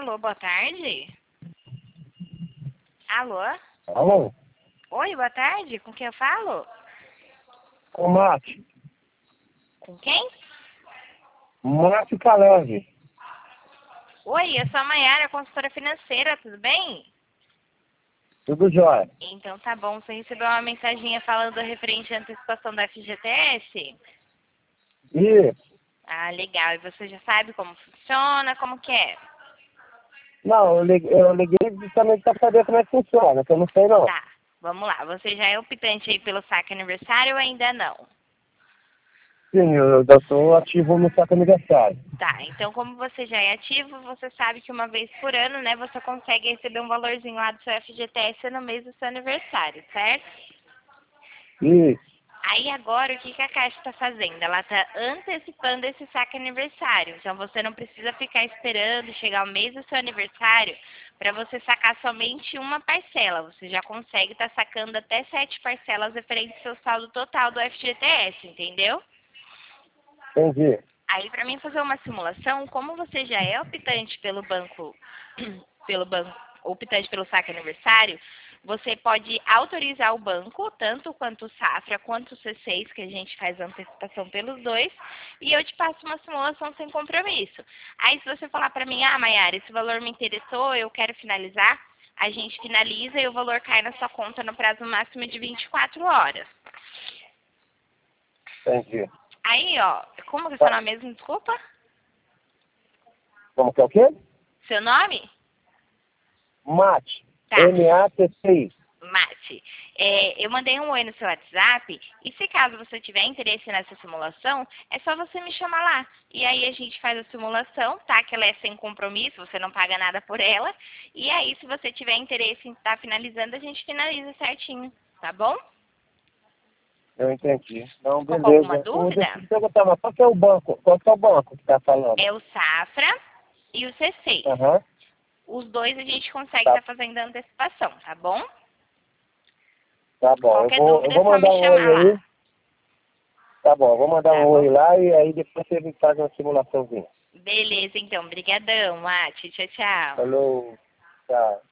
Alô, boa tarde. Alô? Alô? Oi, boa tarde. Com quem eu falo? Com Márcio. Com quem? Márcio Caleve. Oi, eu sou a Maiara, consultora financeira, tudo bem? Tudo jóia. Então tá bom, você recebeu uma mensaginha falando referente à antecipação da FGTS? Isso. Ah, legal. E você já sabe como funciona, como que é? Não, eu liguei justamente para saber como é que funciona, que eu não sei não. Tá, vamos lá. Você já é optante aí pelo saque aniversário ou ainda não? Sim, eu estou ativo no saco aniversário. Tá, então como você já é ativo, você sabe que uma vez por ano, né, você consegue receber um valorzinho lá do seu FGTS no mês do seu aniversário, certo? Isso. Aí agora o que que a Caixa está fazendo? Ela está antecipando esse saque aniversário. Então você não precisa ficar esperando chegar o mês do seu aniversário para você sacar somente uma parcela. Você já consegue estar sacando até 7 parcelas referentes ao seu saldo total do FGTS, entendeu? Entendi. Aí, para mim fazer uma simulação, como você já é optante pelo banco, optante pelo saque aniversário, você pode autorizar o banco, tanto quanto o Safra quanto o C6, que a gente faz a antecipação pelos dois, e eu te passo uma simulação sem compromisso. Aí, se você falar para mim, ah, Maiara, esse valor me interessou, eu quero finalizar, a gente finaliza e o valor cai na sua conta no prazo máximo de 24 horas. Entendi. Aí, ó, como que é o seu Tá. nome mesmo? Desculpa? Como que é o quê? Seu nome? Mate. Tá. MATCI. Mate, eu mandei um oi no seu WhatsApp e se caso você tiver interesse nessa simulação, é só você me chamar lá. E aí a gente faz a simulação, tá? Que ela é sem compromisso, você não paga nada por ela. E aí, se você tiver interesse em estar finalizando, a gente finaliza certinho, tá bom? Eu entendi. Não, Ficou com alguma beleza. dúvida? Deixa eu te perguntar, mas qual que é o banco? Qual que é o banco que está falando? É o Safra e o C6. Aham. Os dois a gente consegue Tá, estar fazendo a antecipação, tá bom? tá bom. Eu Qualquer vou, eu dúvida é vou só me mandar um oi chamar lá, aí. Tá bom, eu vou mandar tá um oi bom? lá e aí depois você faz uma simulaçãozinha. Beleza, então. Brigadão, Mate. Tchau, tchau. Falou. Tchau.